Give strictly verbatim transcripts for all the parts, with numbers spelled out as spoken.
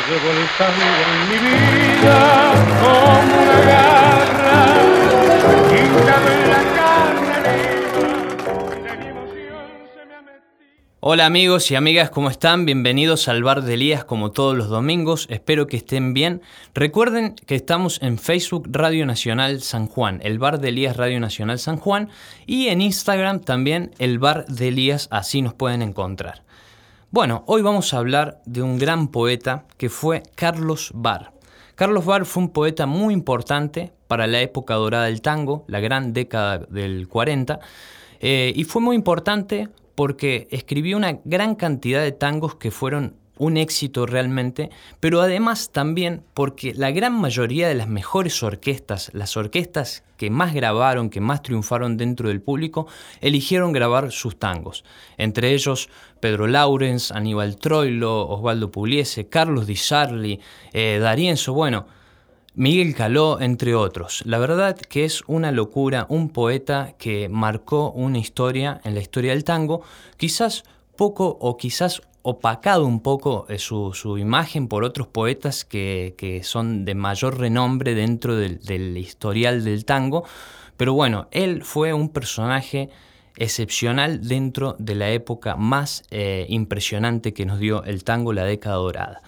Llevo el tango en mi vida como una garra, hincado en la carne viva, de mi emoción se me ha metido. Hola amigos y amigas, ¿cómo están? Bienvenidos al Bar de Elías como todos los domingos, espero que estén bien. Recuerden que estamos en Facebook Radio Nacional San Juan, el Bar de Elías Radio Nacional San Juan, y en Instagram también el Bar de Elías, así nos pueden encontrar. Bueno, hoy vamos a hablar de un gran poeta que fue Carlos Barr. Carlos Barr fue un poeta muy importante para la época dorada del tango, la gran década del cuarenta, eh, y fue muy importante porque escribió una gran cantidad de tangos que fueron un éxito realmente, pero además también porque la gran mayoría de las mejores orquestas, las orquestas que más grabaron, que más triunfaron dentro del público, eligieron grabar sus tangos. Entre ellos Pedro Laurens, Aníbal Troilo, Osvaldo Pugliese, Carlos Di Sarli, eh, D'Arienzo, bueno, Miguel Caló, entre otros. La verdad que es una locura, un poeta que marcó una historia en la historia del tango, quizás poco o quizás opacado un poco eh, su, su imagen por otros poetas que, que son de mayor renombre dentro del, del historial del tango, pero bueno, él fue un personaje excepcional dentro de la época más eh, impresionante que nos dio el tango, la década dorada.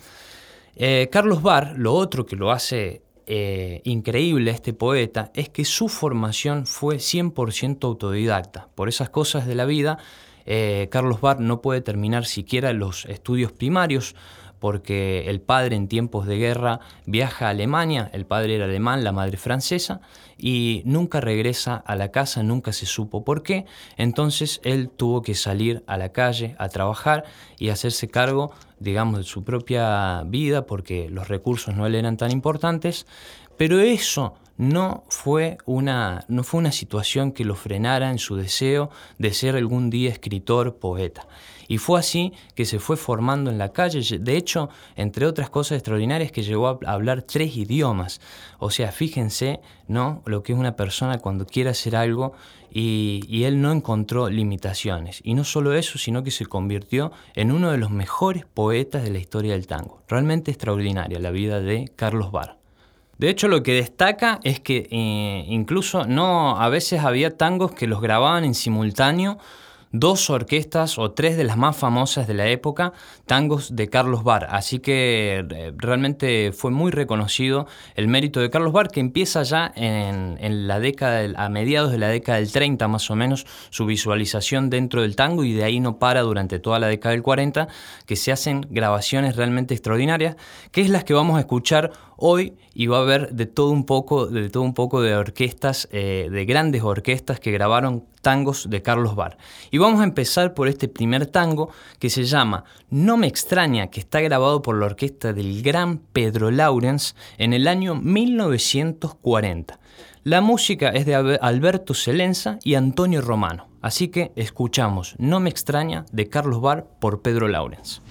Eh, Carlos Barr, lo otro que lo hace eh, increíble a este poeta, es que su formación fue cien por ciento autodidacta. Por esas cosas de la vida, Eh, Carlos Barr no puede terminar siquiera los estudios primarios porque el padre en tiempos de guerra viaja a Alemania, el padre era alemán, la madre francesa, y nunca regresa a la casa, nunca se supo por qué. Entonces él tuvo que salir a la calle a trabajar y hacerse cargo, digamos, de su propia vida porque los recursos no le eran tan importantes, pero eso No fue, una, no fue una situación que lo frenara en su deseo de ser algún día escritor, poeta. Y fue así que se fue formando en la calle. De hecho, entre otras cosas extraordinarias, que llegó a hablar tres idiomas. O sea, fíjense, ¿no?, lo que es una persona cuando quiere hacer algo y, y él no encontró limitaciones. Y no solo eso, sino que se convirtió en uno de los mejores poetas de la historia del tango. Realmente extraordinaria la vida de Carlos Barr. De hecho, lo que destaca es que eh, incluso no, a veces había tangos que los grababan en simultáneo dos orquestas o tres de las más famosas de la época, tangos de Carlos Barr. Así que eh, realmente fue muy reconocido el mérito de Carlos Barr, que empieza ya en, en la década, del, a mediados de la década del treinta más o menos, su visualización dentro del tango, y de ahí no para durante toda la década del cuarenta, que se hacen grabaciones realmente extraordinarias, que es las que vamos a escuchar hoy, y va a haber de todo un poco de, todo un poco de orquestas, eh, de grandes orquestas que grabaron tangos de Carlos Barr. Y vamos a empezar por este primer tango que se llama No me extraña, que está grabado por la orquesta del gran Pedro Laurens en el año mil novecientos cuarenta. La música es de Alberto Celenza y Antonio Romano. Así que escuchamos No me extraña de Carlos Barr por Pedro Laurens.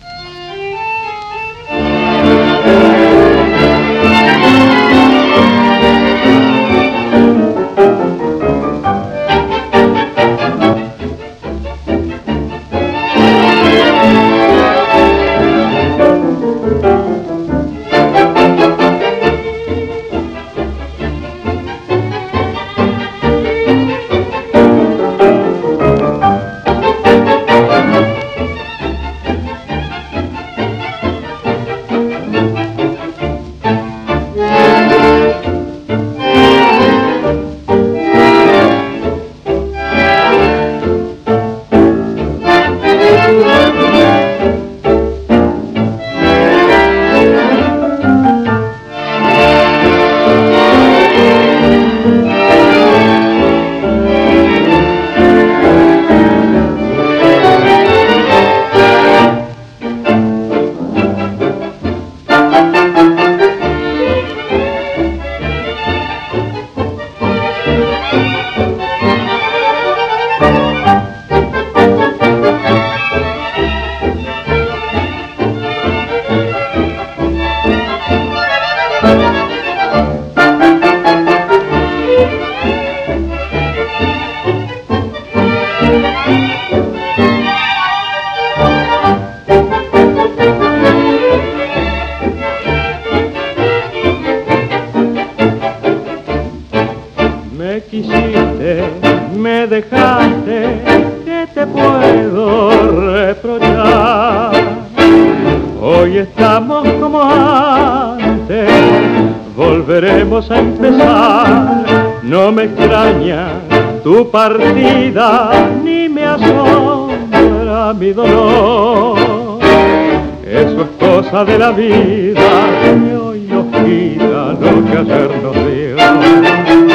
quisiste, me dejaste, ¿qué te puedo reprochar? Hoy estamos como antes, volveremos a empezar. No me extraña tu partida, ni me asombra mi dolor. Eso es cosa de la vida, que hoy nos quita lo que ayer nos dio.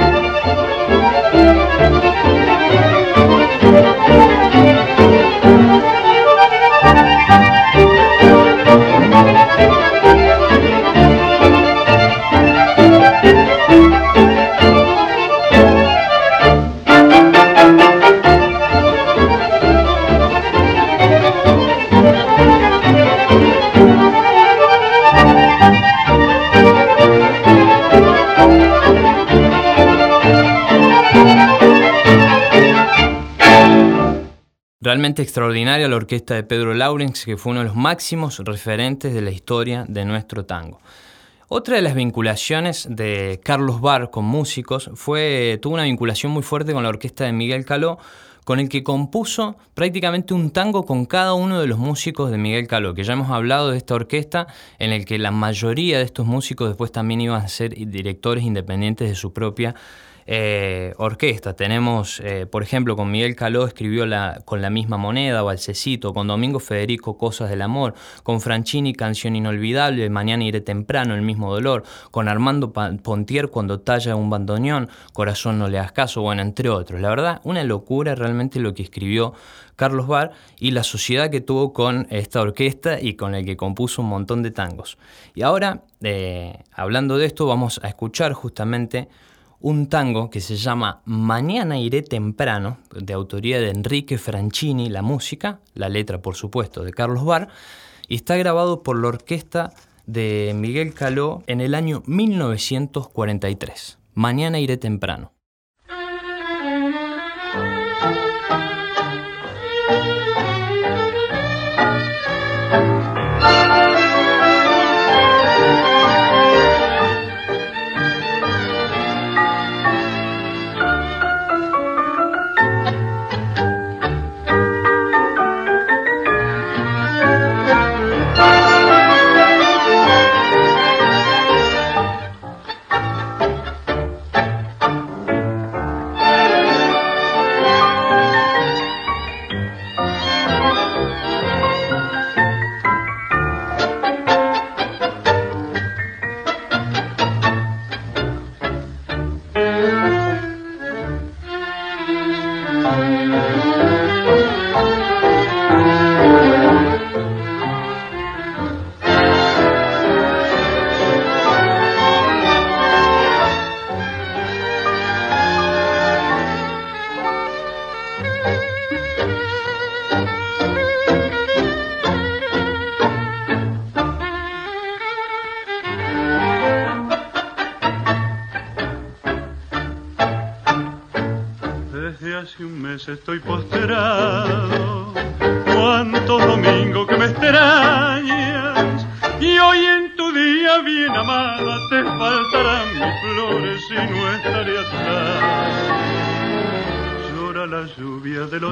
Realmente extraordinaria la orquesta de Pedro Lawrence, que fue uno de los máximos referentes de la historia de nuestro tango. Otra de las vinculaciones de Carlos Barr con músicos fue, tuvo una vinculación muy fuerte con la orquesta de Miguel Caló, con el que compuso prácticamente un tango con cada uno de los músicos de Miguel Caló, que ya hemos hablado de esta orquesta, en el que la mayoría de estos músicos después también iban a ser directores independientes de su propia Eh, orquesta. Tenemos, eh, por ejemplo, con Miguel Caló escribió la, Con la misma moneda, Balsecito, con Domingo Federico, Cosas del amor, con Franchini, Canción inolvidable, Mañana iré temprano, El mismo dolor, con Armando Pontier, Cuando talla un bandoneón, Corazón no le das caso, bueno, entre otros. La verdad, una locura realmente lo que escribió Carlos Barr y la sociedad que tuvo con esta orquesta y con el que compuso un montón de tangos. Y ahora, eh, hablando de esto, vamos a escuchar justamente un tango que se llama Mañana iré temprano, de autoría de Enrique Franchini, la música, la letra por supuesto de Carlos Barr, y está grabado por la orquesta de Miguel Caló en el año mil novecientos cuarenta y tres. Mañana iré temprano. Estoy posterado, cuántos domingos que me extrañas, y hoy en tu día bien amada te faltarán mis flores y no estaré atrás. Llora la lluvia del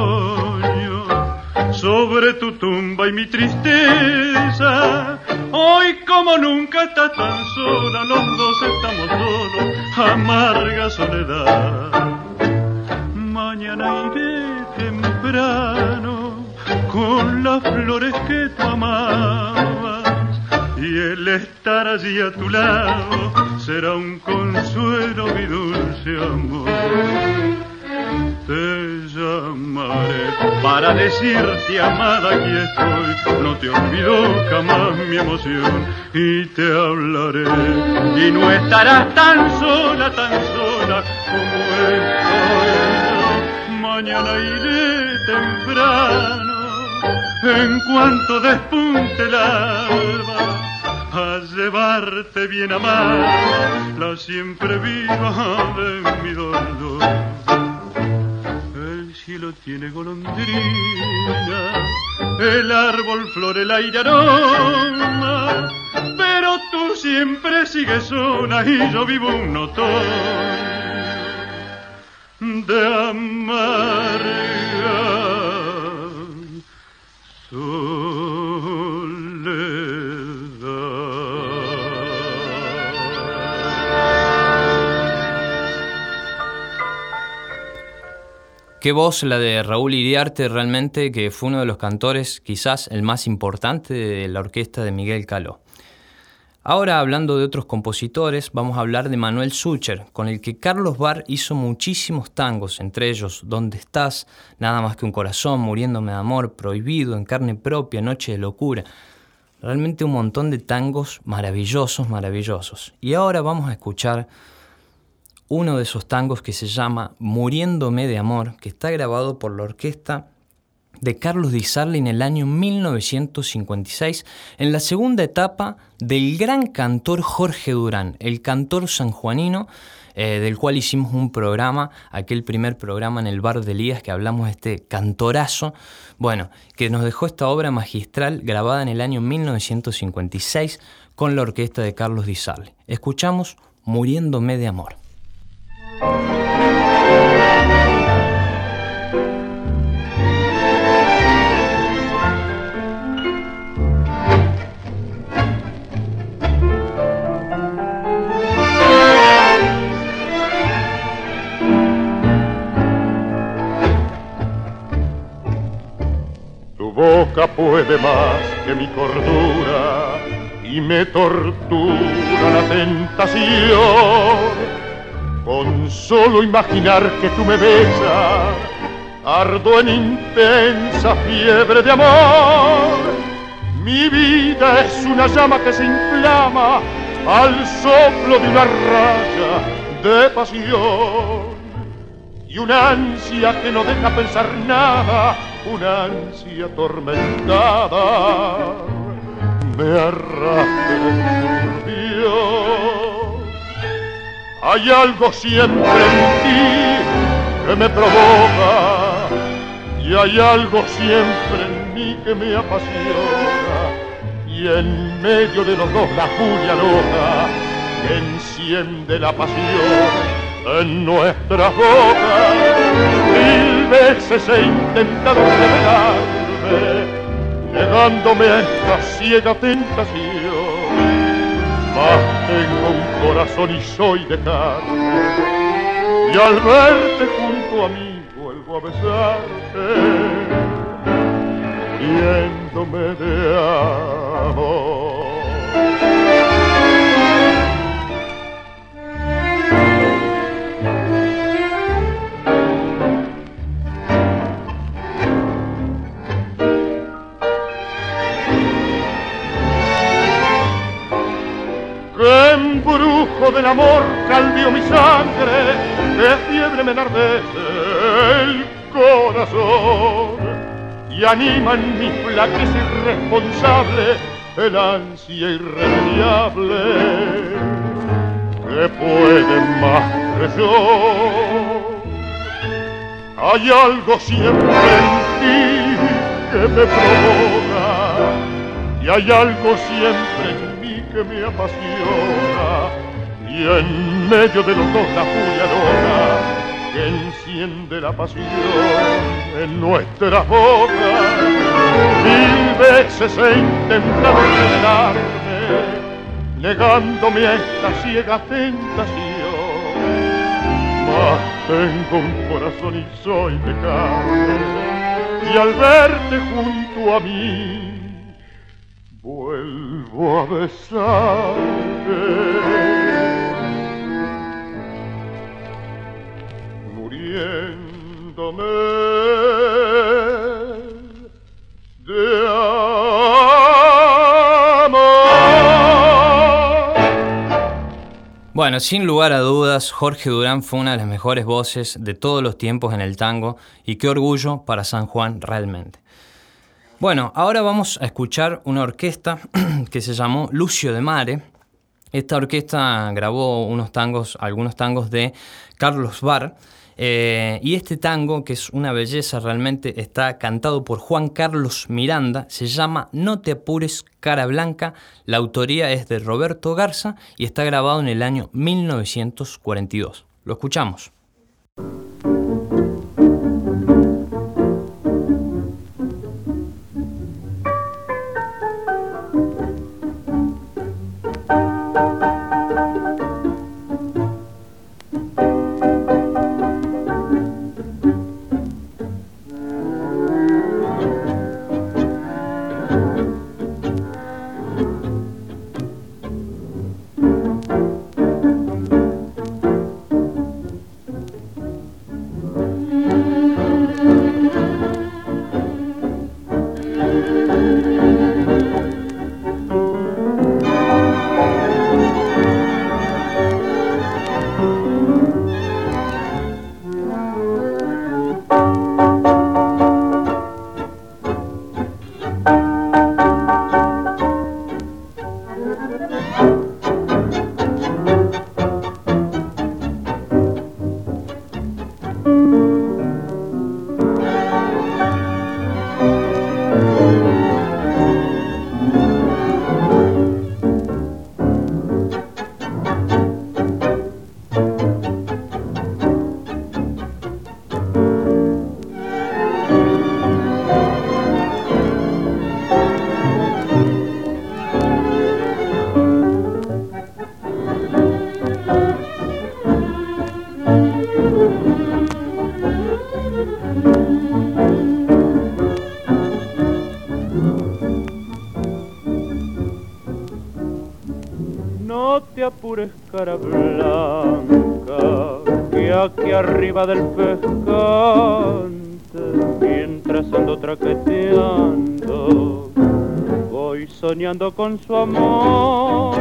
otoño sobre tu tumba y mi tristeza. Hoy como nunca estás tan sola, los dos estamos solos, amarga soledad. Mañana iré temprano con las flores que tú amabas, y el estar allí a tu lado será un consuelo, mi dulce amor. Te llamaré para decirte, amada, aquí estoy, no te olvido jamás mi emoción, y te hablaré, y no estarás tan sola, tan sola como estoy. Mañana iré temprano, en cuanto despunte el alba, a llevarte bien amada, la siempre viva de mi dolor. El cielo tiene golondrina, el árbol flor, el aire aroma, pero tú siempre sigues sola y yo vivo un otoño. de amarga Qué voz la de Raúl Iriarte, realmente, que fue uno de los cantores, quizás el más importante de la orquesta de Miguel Caló. Ahora, hablando de otros compositores, vamos a hablar de Manuel Sucher, con el que Carlos Barr hizo muchísimos tangos, entre ellos ¿Dónde estás?, Nada más que un corazón, Muriéndome de amor, Prohibido, En carne propia, Noche de locura. Realmente un montón de tangos maravillosos, maravillosos. Y ahora vamos a escuchar uno de esos tangos que se llama Muriéndome de amor, que está grabado por la orquesta de Carlos Di Sarli en el año mil novecientos cincuenta y seis, en la segunda etapa del gran cantor Jorge Durán, el cantor sanjuanino, eh, del cual hicimos un programa, aquel primer programa en el Bar de Elías, que hablamos de este cantorazo, bueno, que nos dejó esta obra magistral grabada en el año mil novecientos cincuenta y seis con la orquesta de Carlos Di Sarli. Escuchamos Muriéndome de amor. Tu boca puede más que mi cordura y me tortura la tentación. Con solo imaginar que tú me besas, ardo en intensa fiebre de amor. Mi vida es una llama que se inflama al soplo de una raya de pasión. Y una ansia que no deja pensar nada, una ansia atormentada, me arrastra en su turbión. Hay algo siempre en ti que me provoca y hay algo siempre en mí que me apasiona. Y en medio de los dos la furia loca que enciende la pasión en nuestras bocas. Mil veces he intentado revelarme, negándome a esta ciega tentación. Mas tengo un corazón y soy de carne, y al verte junto a mí vuelvo a besarte, riéndome de amor. ¡Qué embrujo del amor caldeó mi sangre! ¡Qué fiebre me enardece el corazón! Y anima en mi flaqueza irresponsable el ansia irremediable que puede más que yo. Hay algo siempre en ti que me provoca y hay algo siempre en que me apasiona, y en medio de los dos la furia loca que enciende la pasión en nuestras bocas. Mil veces he intentado envenenarme, negándome a esta ciega tentación, mas tengo un corazón y soy de carne, y al verte junto a mí vuelvo a besarte, muriéndome de amor. Bueno, sin lugar a dudas, Jorge Durán fue una de las mejores voces de todos los tiempos en el tango, y qué orgullo para San Juan realmente. Bueno, ahora vamos a escuchar una orquesta que se llamó Lucio de Mare. Esta orquesta grabó unos tangos, algunos tangos de Carlos Barr, eh, y este tango, que es una belleza realmente, está cantado por Juan Carlos Miranda, se llama No te apures, cara blanca. La autoría es de Roberto Garza y está grabado en el año mil novecientos cuarenta y dos. Lo escuchamos. cara blanca que aquí arriba del pescante, mientras ando traqueteando, voy soñando con su amor.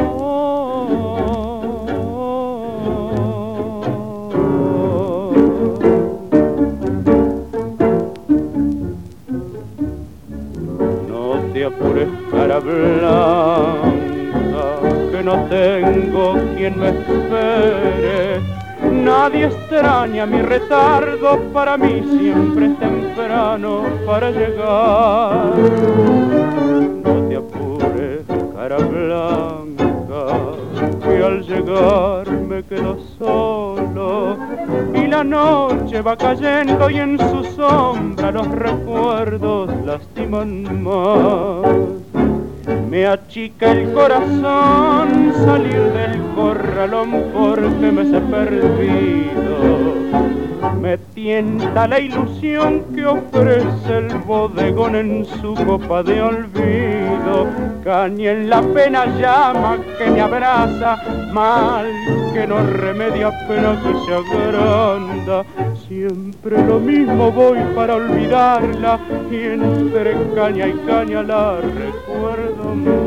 No te apures, cara blanca, que no tengo quien me espere. Nadie extraña mi retardo, para mí siempre es temprano para llegar. No te apures, cara blanca, que al llegar me quedo solo y la noche va cayendo y en su sombra los recuerdos lastiman más. Me achica el corazón salir del corralón porque me sé perdido. Me tienta la ilusión que ofrece el bodegón en su copa de olvido. Caña en la pena llama que me abraza, mal que no remedia pena que se agranda. Siempre lo mismo voy para olvidarla y entre caña y caña la recuerdo más.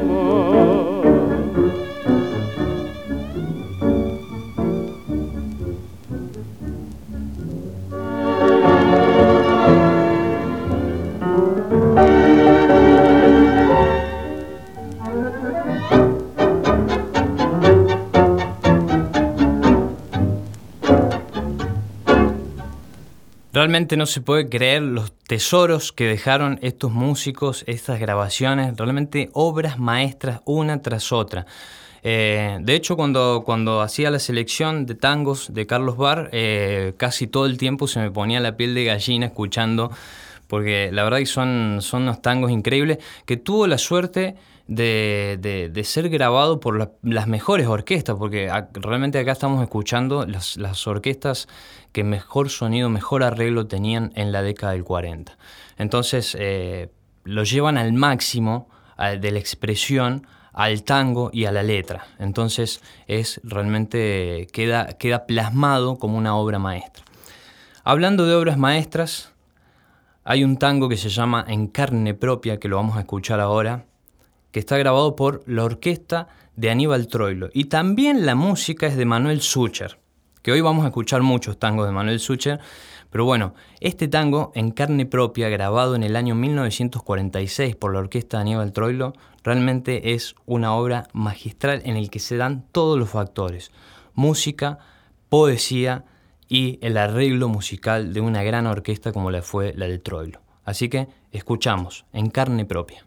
Realmente no se puede creer los tesoros que dejaron estos músicos, estas grabaciones, realmente obras maestras una tras otra. Eh, de hecho, cuando, cuando hacía la selección de tangos de Carlos Barr, eh, casi todo el tiempo se me ponía la piel de gallina escuchando, porque la verdad que son, son unos tangos increíbles, que tuvo la suerte de, de, de ser grabado por la, las mejores orquestas, porque a, realmente acá estamos escuchando las, las orquestas que mejor sonido, mejor arreglo tenían en la década del cuarenta. Entonces, eh, lo llevan al máximo a, de la expresión al tango y a la letra. Entonces, es realmente queda, queda plasmado como una obra maestra. Hablando de obras maestras, hay un tango que se llama En carne propia, que lo vamos a escuchar ahora, que está grabado por la orquesta de Aníbal Troilo. Y también la música es de Manuel Sucher, que hoy vamos a escuchar muchos tangos de Manuel Sucher, pero bueno, este tango En carne propia, grabado en el año mil novecientos cuarenta y seis por la orquesta de Aníbal Troilo, realmente es una obra magistral en el que se dan todos los factores: música, poesía y el arreglo musical de una gran orquesta como la fue la de Troilo. Así que escuchamos En carne propia.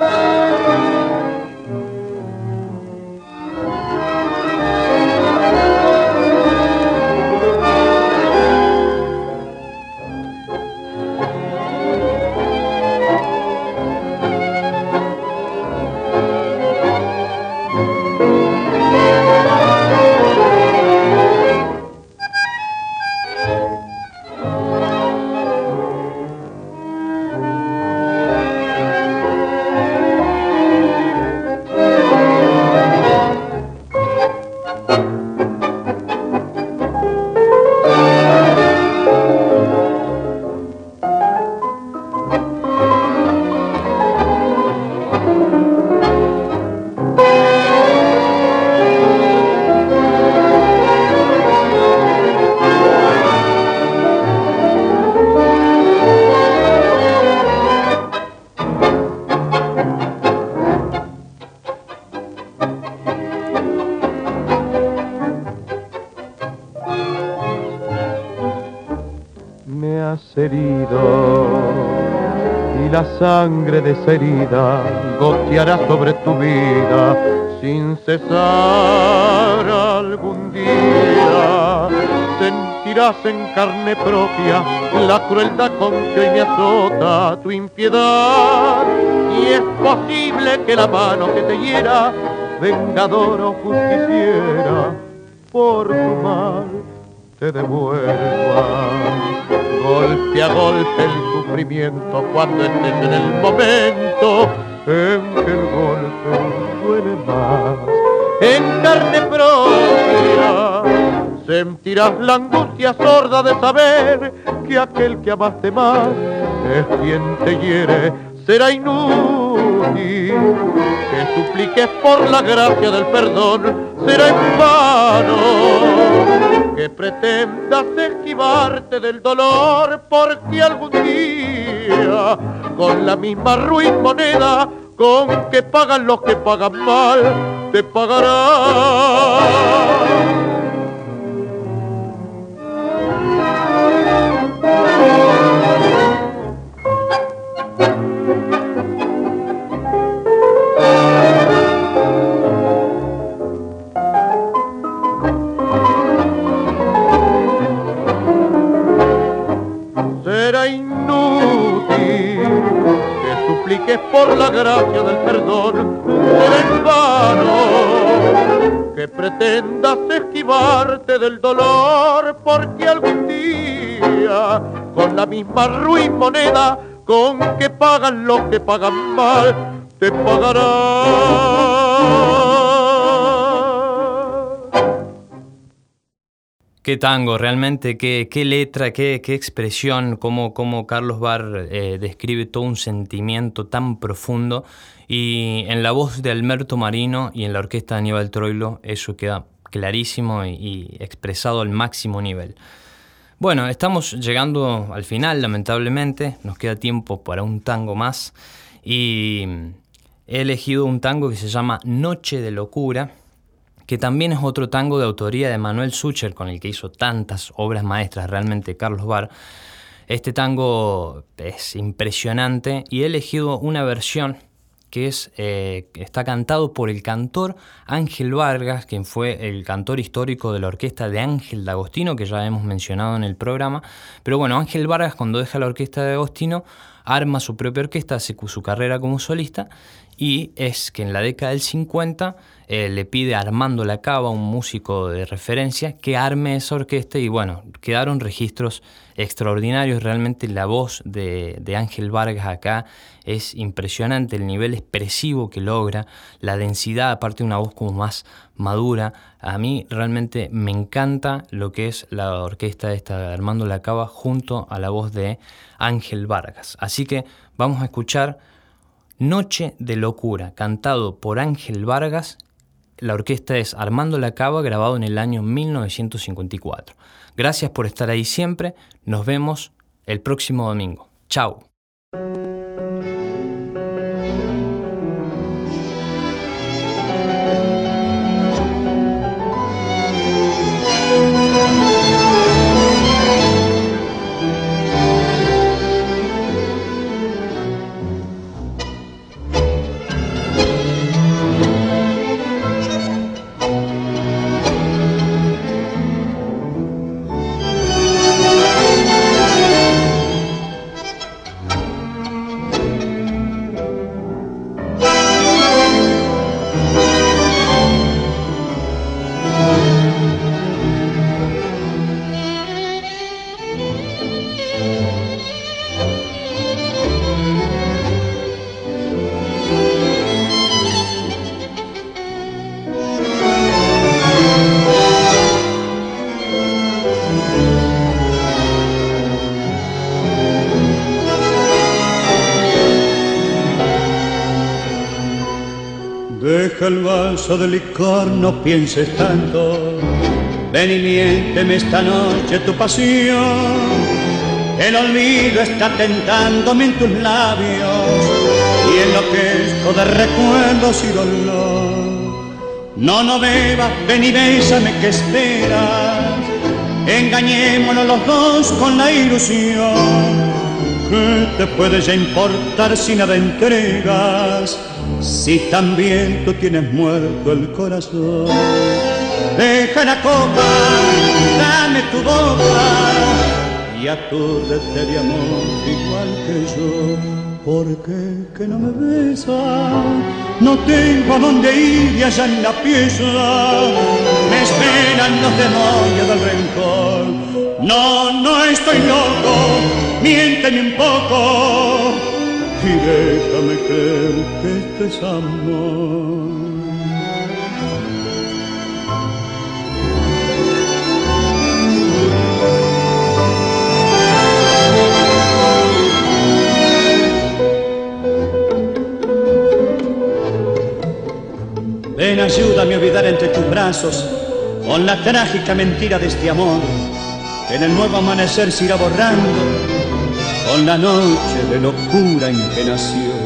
La sangre de esa herida goteará sobre tu vida sin cesar. Algún día sentirás en carne propia la crueldad con que hoy me azota tu impiedad, y es posible que la mano que te hiera, vengador o justiciera, por tu mal te devuelva. Golpe a golpe el sufrimiento cuando estés en el momento en que el golpe duele más. en carne propia. Sentirás la angustia sorda de saber que aquel que amaste más es quien te hiere. Será inútil que supliques por la gracia del perdón, será en vano que pretendas esquivarte del dolor, porque algún día con la misma ruin moneda con que pagan los que pagan mal, te pagarán. Será inútil que supliques por la gracia del perdón, será en vano que pretendas esquivarte del dolor, porque algún día con la misma ruin moneda con que pagan los que pagan mal, te pagarán. Qué tango, realmente, qué, qué letra, qué, qué expresión, cómo, cómo Carlos Barr eh, describe todo un sentimiento tan profundo, y en la voz de Alberto Marino y en la orquesta de Aníbal Troilo eso queda clarísimo y, y expresado al máximo nivel. Bueno, estamos llegando al final, lamentablemente, nos queda tiempo para un tango más, y he elegido un tango que se llama Noche de Locura, que también es otro tango de autoría de Manuel Sucher, con el que hizo tantas obras maestras realmente Carlos Barr. Este tango es impresionante y he elegido una versión que es, eh, está cantado por el cantor Ángel Vargas, quien fue el cantor histórico de la orquesta de Ángel D'Agostino, que ya hemos mencionado en el programa. Pero bueno, Ángel Vargas, cuando deja la orquesta de Agostino, arma su propia orquesta, hace su carrera como solista, y es que en la década del cincuenta eh, le pide a Armando Lacaba, un músico de referencia, que arme esa orquesta, y bueno, quedaron registros extraordinarios. Realmente la voz de, de Ángel Vargas acá es impresionante, el nivel expresivo que logra, la densidad, aparte de una voz como más madura. A mí realmente me encanta lo que es la orquesta esta de Armando Lacaba junto a la voz de Ángel Vargas. Así que vamos a escuchar Noche de Locura, cantado por Ángel Vargas. La orquesta es Armando Lacaba, grabado en el año mil novecientos cincuenta y cuatro. Gracias por estar ahí siempre. Nos vemos el próximo domingo. Chau. Deja el vaso de licor, no pienses tanto. Ven y miénteme esta noche tu pasión. El olvido está tentándome en tus labios y enloquezco de recuerdos y dolor. No, no bebas, ven y bésame, que esperas. Engañémonos los dos con la ilusión. ¿Qué te puede ya importar si nada entregas? Si también tú tienes muerto el corazón. Deja la copa, dame tu boca y atúrdete de amor igual que yo. Porque que no me besas, no tengo a dónde ir y allá en la pieza me esperan los demonios del rencor. No, no estoy loco, miénteme un poco y déjame creer que esto es amor. ayúdame a olvidar entre tus brazos con la trágica mentira de este amor que en el nuevo amanecer se irá borrando con la noche de locura en que nació.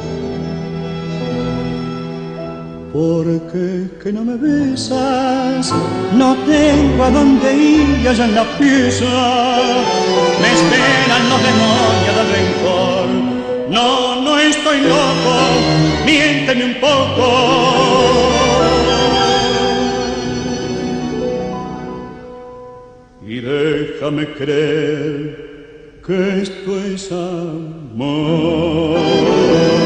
¿Por qué que no me besas? No tengo a dónde ir allá en la pieza. Me esperan los demonios del rencor. No, no estoy loco, miénteme un poco. Y déjame creer que esto es amor.